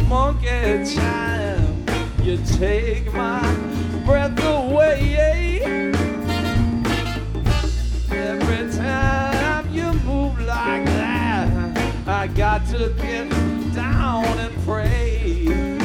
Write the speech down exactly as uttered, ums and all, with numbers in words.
monkey time. You take my breath away. Every time you move like that, I got to get down and pray.